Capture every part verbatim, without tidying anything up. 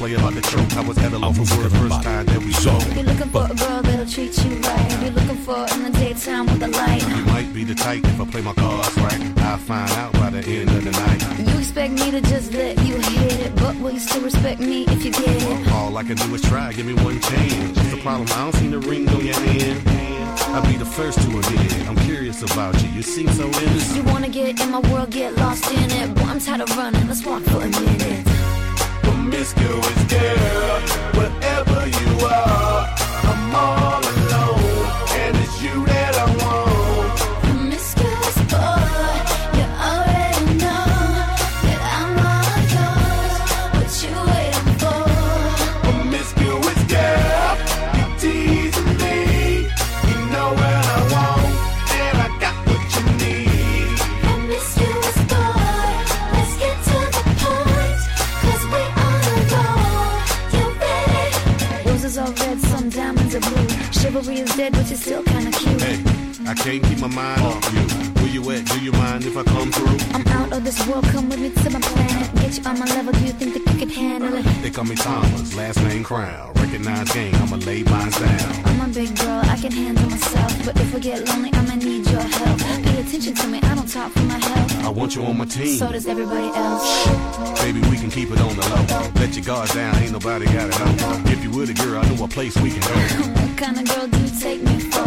play about the choke. I was at a loss for words the first time that we saw. You're looking for a girl that'll treat you right. You're looking for in the daytime with a light. You might be the type if I play my cards right. I'll find out by the end of the night. You expect me to just let you hit it, but will you still respect me if you get it? All I can do is try, give me one chance. What's the problem? I don't see the ring on your hand. I'll be the first to admit it. I'm curious about you. You seem so innocent. You wanna get in my world, get lost in it. Boy, I'm tired of running. Let's walk for a minute. Promiscuous girl, whatever you are, I'm all alone, and it's you that I want. Promiscuous boy, you already know that I'm all yours. What you waiting for? Promiscuous girl, you teasing me. You know what I want, and I got what you need. Promiscuous boy, let's get to the point, 'cause we on the road. You ready? Roses are red, some diamonds are blue. Chivalry is dead, but you're still kinda cute. Hey, I can't keep my mind off you. Where you at? Do you mind if I come through? I'm out of this world, come with me to my planet. Get you on my level, do you think that you can handle it? They call me Thomas, last name Crown. Recognize game, I'ma lay mine down. I'm a big girl, I can handle myself. But if I get lonely, I'ma need your help. Pay attention to me, I don't talk for my health. I want you on my team. So does everybody else. Baby, we can keep it on the low. Let your guard down, ain't nobody gotta know. If you were the girl, I know a place we can go. What kind of girl do you take me for?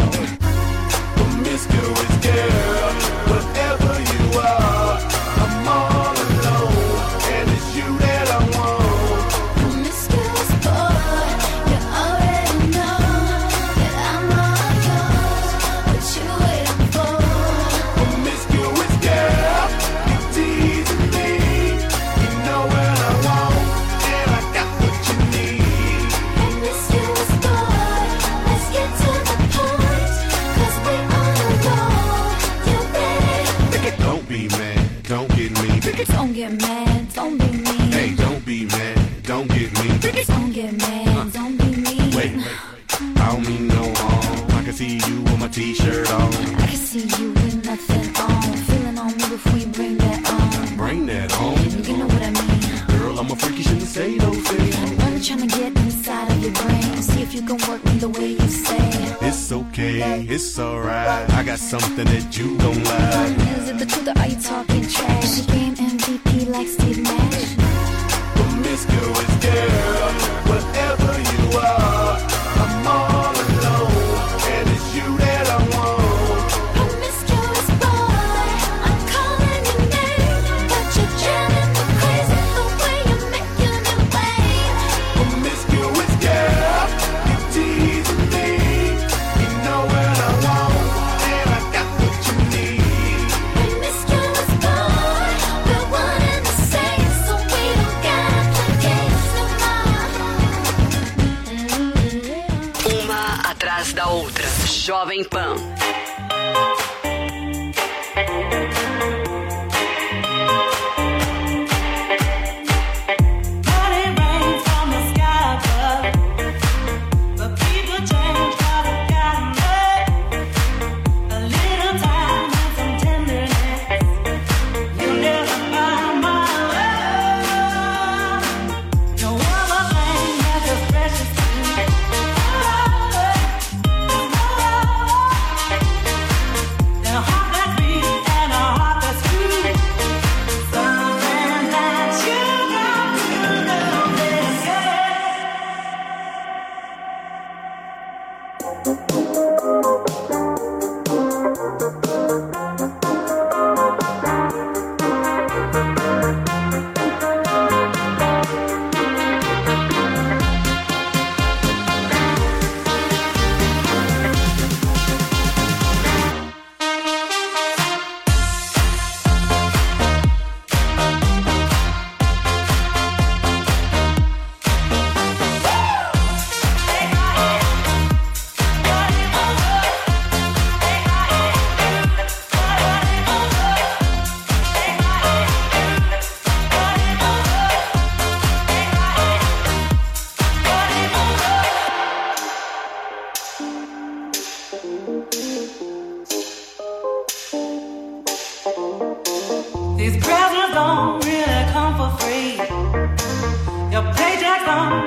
Promiscuous girl, whatever you are, I'm all alone, and it's you that I want. Promiscuous boy, you already know that I'm all yours. What you waiting for? Promiscuous girl, you teasing me. You know what I want, and I got what you need. Promiscuous boy, let's get to the point, 'cause we on the road. You ready? Don't be mad, don't get me. Don't get mad, don't be mean. Hey, don't be mad, don't get me. Don't get mad, don't be mean. Wait, I don't mean no harm. I can see you with my t-shirt on. I can see you with nothing on. Feeling on me before you bring that on. Bring that on. You know what I mean. Girl, I'm a freak, you shouldn't say those things. I'm only trying to get inside of your brain. See if you can work me the way you say. It's okay, it's alright. I got something that you don't like. Is it the truth or are you talking trash? She game M V P like Steve Nash. Promiscuous girl, whatever you are, I'm all alone, and it's you that I want. Promiscuous boy, I'm calling your name, but you're driving me crazy the way you're making it rain. Promiscuous girl, you teasing me. You know what I want, and I got what you need. Promiscuous boy, we're one and the same, so we don't gotta play games no more. Uma atrás da outra. Jovem Pan. These presents don't really come for free. Your paychecks don't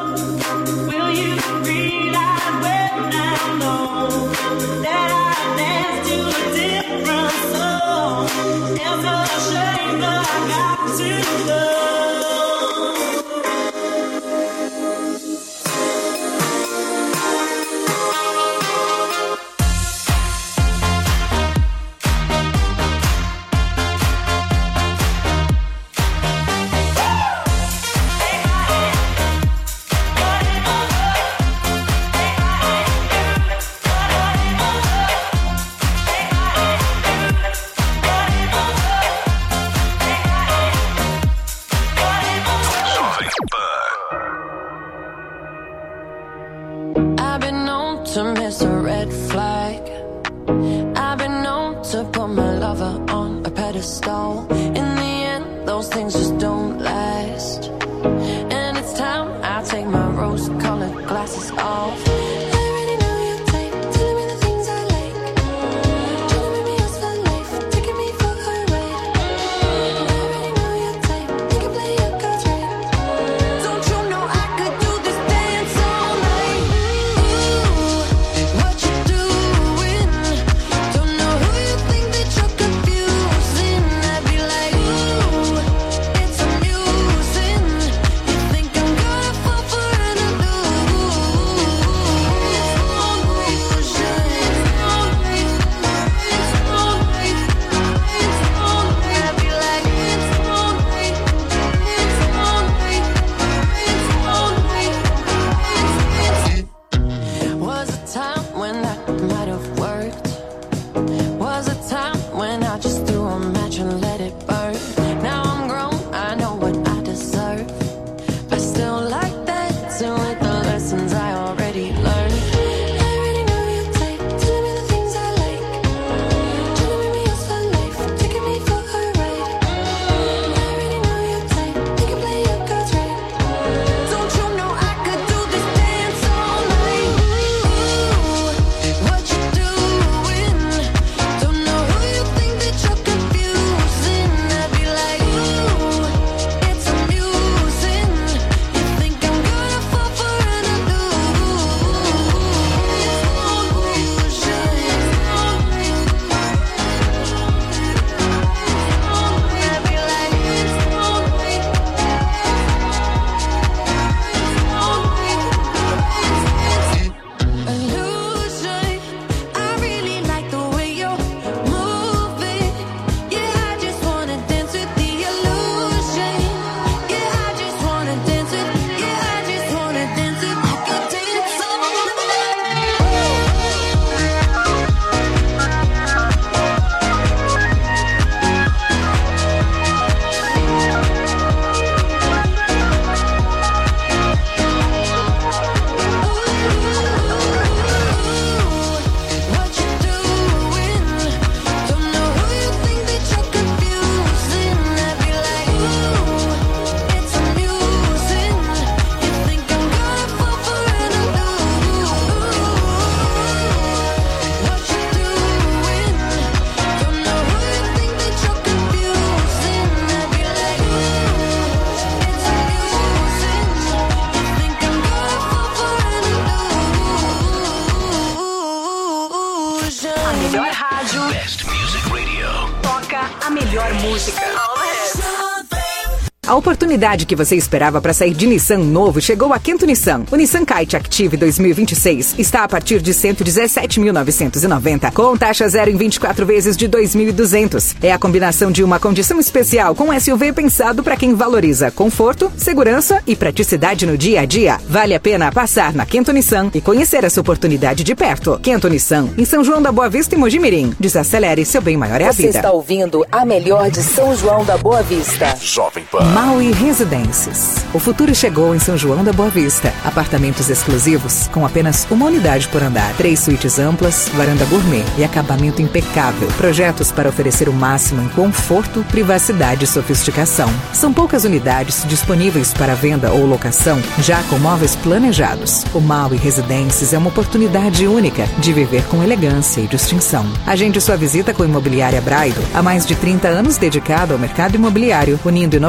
A oportunidade que você esperava para sair de Nissan novo chegou a Kento Nissan. O Nissan Kite Active dois mil e vinte e seis está a partir de cento e dezessete mil novecentos e noventa, com taxa zero em vinte e quatro vezes de dois mil e duzentos. É a combinação de uma condição especial com S U V pensado para quem valoriza conforto, segurança e praticidade no dia a dia. Vale a pena passar na Kento Nissan e conhecer essa oportunidade de perto. Kento Nissan, em São João da Boa Vista e Mojimirim. Desacelere, seu bem maior é a vida. Você está ouvindo a melhor de São João da Boa Vista. Jovem Pan. Maui Residências. O futuro chegou em São João da Boa Vista. Apartamentos exclusivos com apenas uma unidade por andar. Três suítes amplas, varanda gourmet e acabamento impecável. Projetos para oferecer o máximo em conforto, privacidade e sofisticação. São poucas unidades disponíveis para venda ou locação, já com móveis planejados. O Maui Residências é uma oportunidade única de viver com elegância e distinção. Agende sua visita com a Imobiliária Braido. Há mais de trinta anos dedicada ao mercado imobiliário, unindo inovação,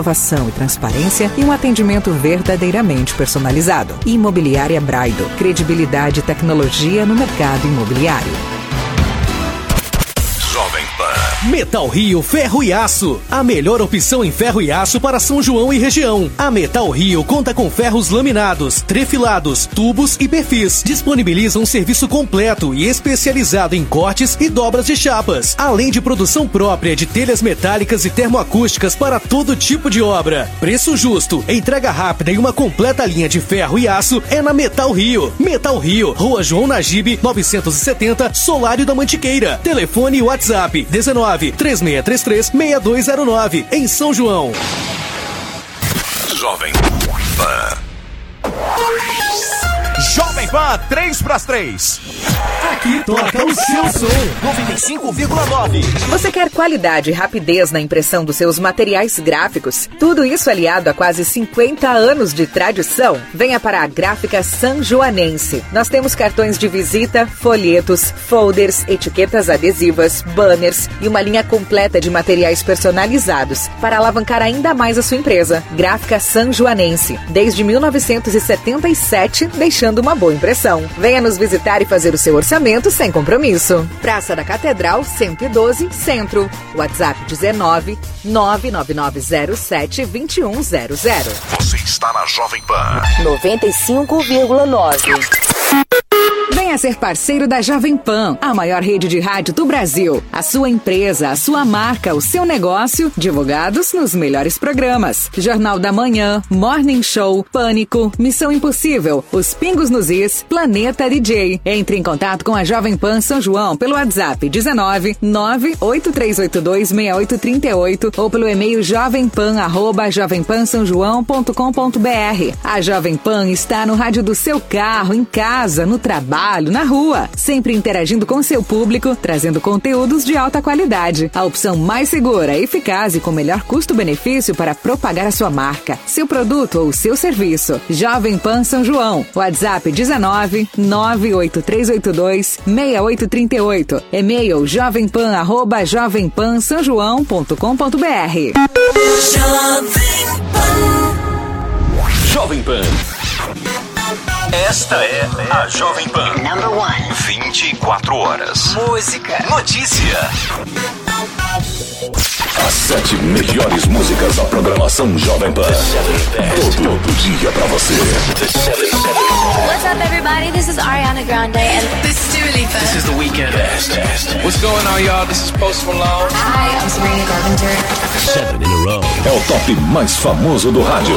e transparência e um atendimento verdadeiramente personalizado. Imobiliária Braido. Credibilidade e tecnologia no mercado imobiliário. Jovem Pan. Metal Rio Ferro e Aço. A melhor opção em ferro e aço para São João e região. A Metal Rio conta com ferros laminados, trefilados, tubos e perfis. Disponibiliza um serviço completo e especializado em cortes e dobras de chapas. Além de produção própria de telhas metálicas e termoacústicas para todo tipo de obra. Preço justo, entrega rápida e uma completa linha de ferro e aço é na Metal Rio. Metal Rio, Rua João Nagibe, novecentos e setenta, Solário da Mantiqueira. Telefone e WhatsApp dezenove, três seis três três, seis dois zero nove, em São João. Jovem Pan. Jovem Pan, três para as três. Aqui toca o seu som. noventa e cinco vírgula nove. Você quer qualidade e rapidez na impressão dos seus materiais gráficos? Tudo isso aliado a quase cinquenta anos de tradição? Venha para a Gráfica Sanjoanense. Nós temos cartões de visita, folhetos, folders, etiquetas adesivas, banners e uma linha completa de materiais personalizados para alavancar ainda mais a sua empresa. Gráfica Sanjoanense. Desde mil novecentos e setenta e sete, deixando uma boa impressão. Venha nos visitar e fazer o seu orçamento sem compromisso. Praça da Catedral, cento e doze, Centro. WhatsApp dezenove, nove nove nove zero sete, dois um zero zero. Você está na Jovem Pan. noventa e cinco vírgula nove. Venha ser parceiro da Jovem Pan, a maior rede de rádio do Brasil. A sua empresa, a sua marca, o seu negócio, divulgados nos melhores programas. Jornal da Manhã, Morning Show, Pânico, Missão Impossível, Os Pingos nos Is, Planeta D J. Entre em contato com a Jovem Pan São João pelo WhatsApp dezenove, nove oito três oito dois, seis oito três oito ou pelo e-mail jovempan arroba jovempansaojoão ponto com ponto br. A Jovem Pan está no rádio do seu carro, em casa, no trabalho, na rua, sempre interagindo com seu público, trazendo conteúdos de alta qualidade. A opção mais segura, eficaz e com melhor custo-benefício para propagar a sua marca, seu produto ou seu serviço. Jovem Pan São João. WhatsApp dezenove, nove oito três oito dois, seis oito três oito. E-mail jovempan arroba jovempansaojoão ponto com ponto br. Jovem Pan. Esta é a Jovem Pan. Number one. vinte e quatro horas. Música. Notícia. As sete melhores músicas da programação Jovem Pan. Todo dia pra você. What's up, everybody? This is Ariana Grande, and This is Dua Lipa. This is The Weeknd. Best, best. What's going on, y'all? This is Post Malone. hi, I'm Sabrina Carpenter. Seven in a row. É o top mais famoso do rádio.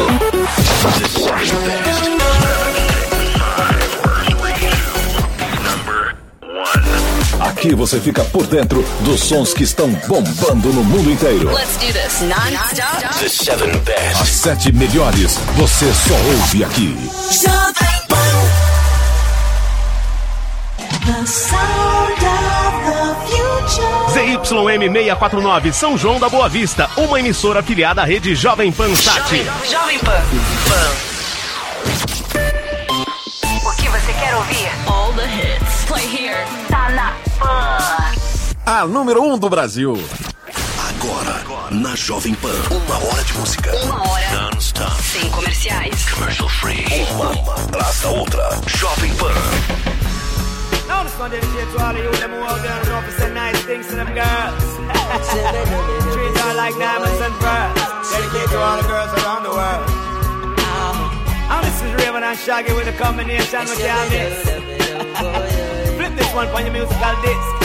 Aqui você fica por dentro dos sons que estão bombando no mundo inteiro. Let's do this. Non-stop. The seven best. As sete melhores você só ouve aqui. Z Y M seiscentos e quarenta e nove, São João da Boa Vista, uma emissora afiliada à rede Jovem Pan Sat. Jovem, Jovem Pan. O que você quer ouvir? All the hits. Play here. Tá na Pan. A número um do Brasil. Agora, na Jovem Pan, uma hora de música. Uma hora. Non-stop. Sem comerciais. Commercial free. Uma, uma atrás da outra. Jovem Pan. Now this one dedicated to all of you, them who out there and know say nice things to them girls. Treat her like diamonds and pearls. Dedicated to all the girls around the world. Now this is Raven and Shaggy with a combination with y'all this. Flip this one for your musical disc.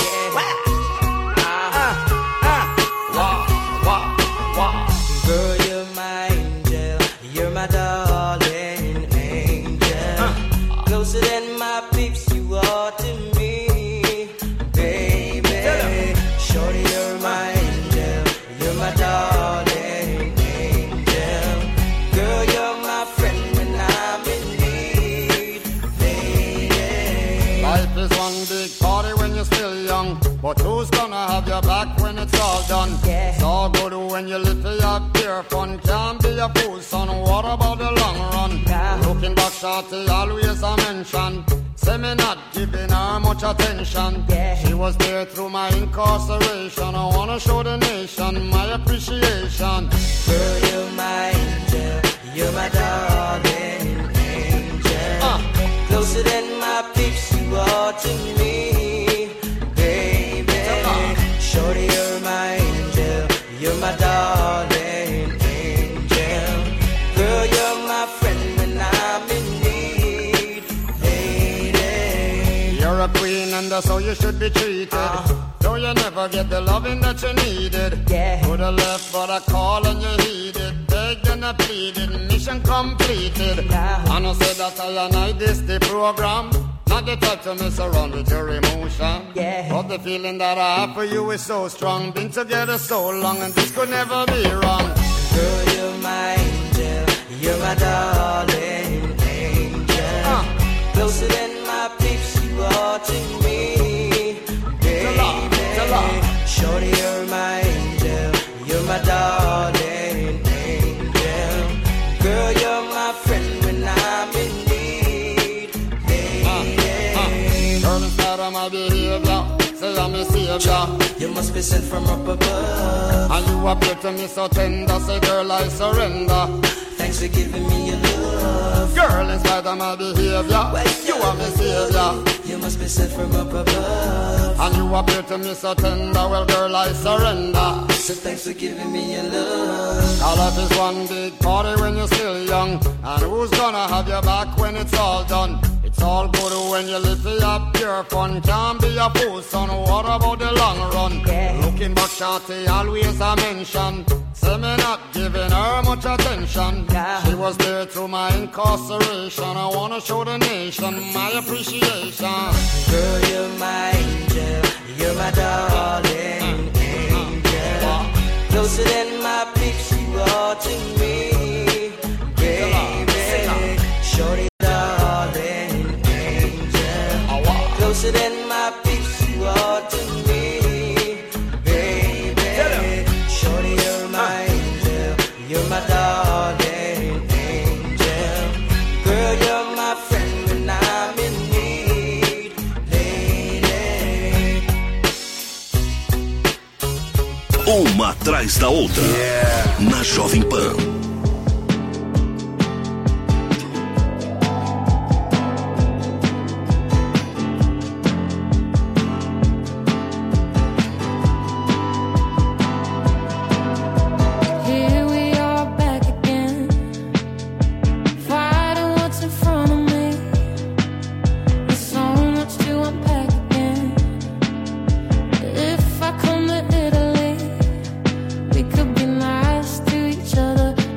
Girl, you're my angel, you're my darling angel. Uh. Closer than my peeps, you are to me, baby. Shorty, you're my angel, you're my darling angel. Girl, you're my friend when I'm in need, baby. Life is one big party when you're still young, but who's gonna have your back when it's all done? Yeah. So good when you live for your pure fun. Can't be a fool, son. What about the long run? Yeah. Looking back, shorty, always a mention. Say me not giving her much attention. Yeah. She was there through my incarceration. I wanna show the nation my appreciation. Girl, you're my angel. You're my darling angel. Uh. Closer than my peeps, you are to me, baby. Shorty, you're my angel. You're my darling angel. Girl, you're my friend when I'm in need, lady. You're a queen and that's how you should be treated. Uh. Though you never get the loving that you needed. Yeah. Could have left but I call and you heeded. Begged and I pleaded, mission completed. Yeah. And I said that I and I this the program. Not the type to mess around with your emotion. Yeah. But the feeling that I have for you is so strong. Been together so long and this could never be wrong. Girl, you're my angel. You're my darling angel. Uh. Closer than my peeps, you are to me, baby. Shorty, you're my angel. You're my darling angel. Girl, you're my friend when I'm in need, baby. Uh, uh. Girl, inside of my behavior, say I'm a savior. You must be sent from up above. And you appear to me so tender. Say, girl, I surrender. Thanks for giving me your love. Girl, in spite of my behavior, well, you are my savior. You must be sent from up above. And you appear to me so tender. Well, girl, I surrender. So thanks for giving me your love. Our life is one big party when you're still young. And who's gonna have your back when it's all done? It's all good when you live for your pure fun. Can't be a fool, son. What about the long run? Yeah. Looking back, shawty, always a mention. Say me not giving her much attention. Yeah. She was there through my incarceration. I wanna show the nation my appreciation. Girl, you're my angel. You're my darling angel. Closer than my peeps, you are to me, baby. Shorty, darling angel. Closer than my peeps, you are to me, baby. Shorty, you're my angel. You're my darling angel. Girl, you're my friend when I'm in need, lady. Uma atrás da outra, yeah. Na Jovem Pan. If I come to Italy, we could be nice to each other.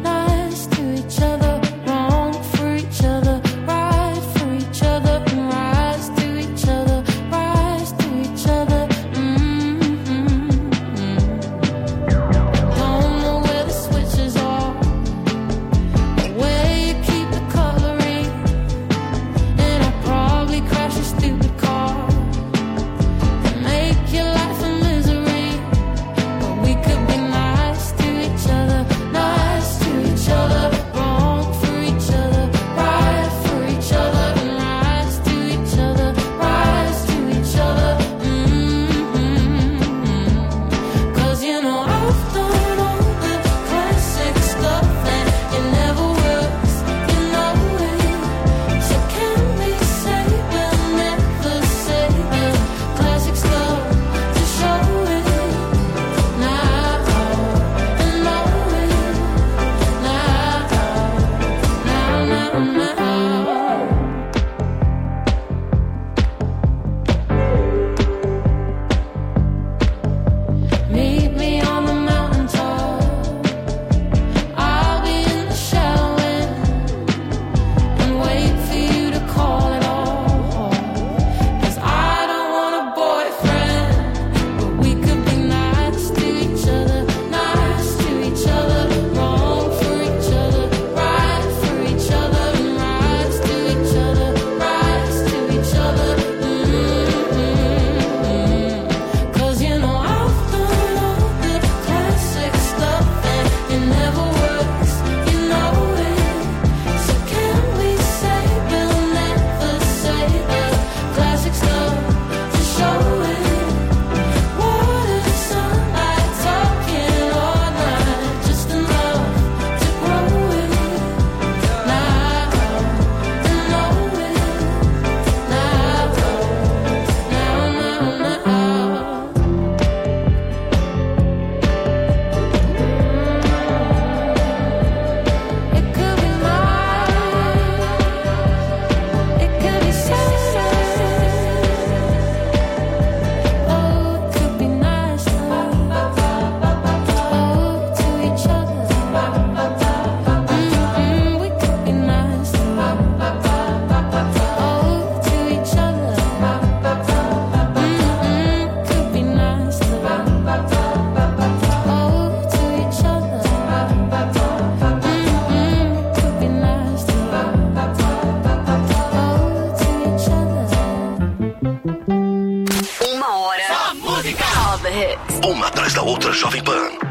atrás da outra Jovem Pan.